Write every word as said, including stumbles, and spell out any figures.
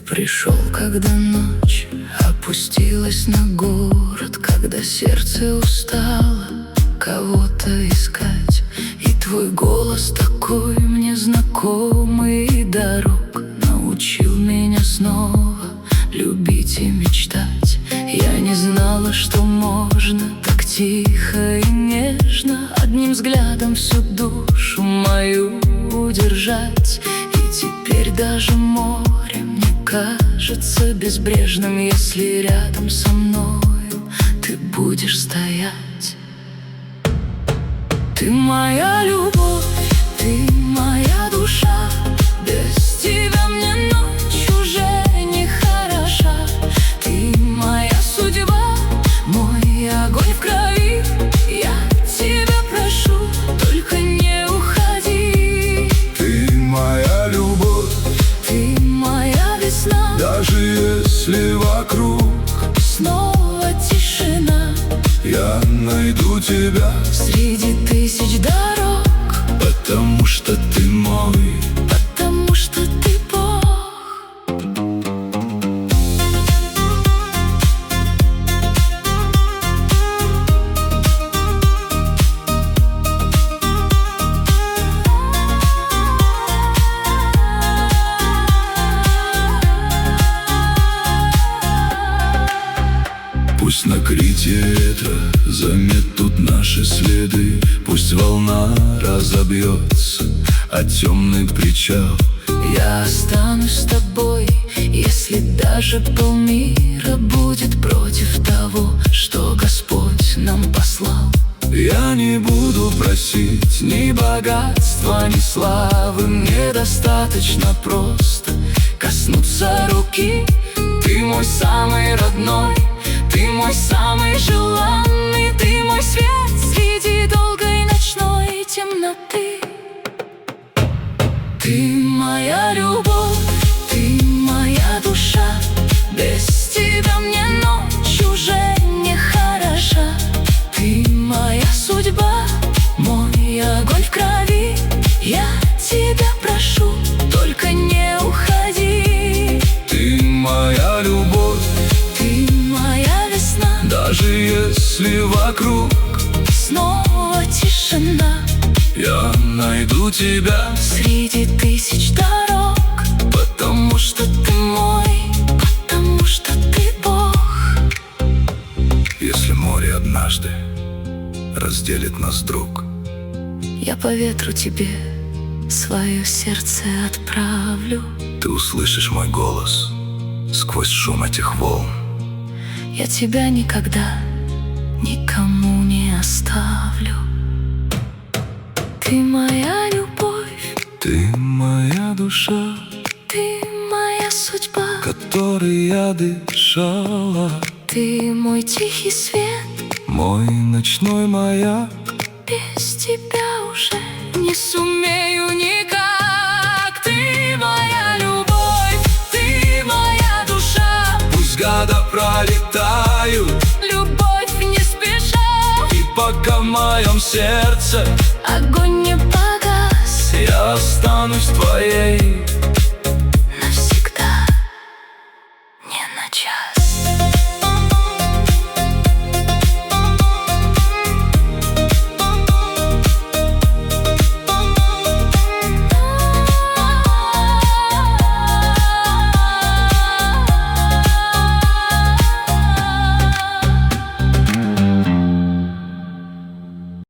пришел, когда ночь опустилась на город, когда сердце устало кого-то искать. И твой голос такой мне знакомый, и дорог научил меня снова любить и мечтать. Я не знала, что можно так тихо и нежно одним взглядом всю душу мою удержать. И теперь даже море мне кажется безбрежным, если рядом со мною ты будешь стоять. Ты моя любовь, ты моя душа, без тебя мне ночь уже не хороша. Ты моя судьба, мой огонь в крови, я тебя прошу, только не уходи. Ты моя любовь, ты моя весна, даже если вокруг снова тишина, я найду тебя среди тысяч дорог, потому что ты мой, потому что ты Бог. Пусть на крите ветра заметут наши следы, пусть волна разобьется о темный причал. Я останусь с тобой, если даже полмира будет против того, что Господь нам послал. Я не буду просить ни богатства, ни славы, мне достаточно просто коснуться руки. Ты мой самый родной, ты мой самый желанный, ты мой свет среди долгой ночной темноты. Ты моя любовь, ты моя душа, без тебя мне ночь уже не хороша. Ты моя судьба, мой огонь в крови, я тебя прошу, только не уходи. Ты моя любовь, ты моя весна, даже если вокруг снова тишина, я найду тебя среди тысяч дорог, потому что ты мой, потому что ты Бог. Если море однажды разделит нас, друг, я по ветру тебе свое сердце отправлю. ты услышишь мой голос сквозь шум этих волн. Я тебя никогда никому не оставлю. Ты моя любовь, ты моя душа, ты моя судьба, которой я дышала. Ты мой тихий свет, мой ночной маяк. Без тебя уже не сумею никак. Ты моя любовь, ты моя душа, пусть года пролетают, любовь не спеша, и пока в моем сердце огонь не погас, я останусь твоей навсегда, не на час.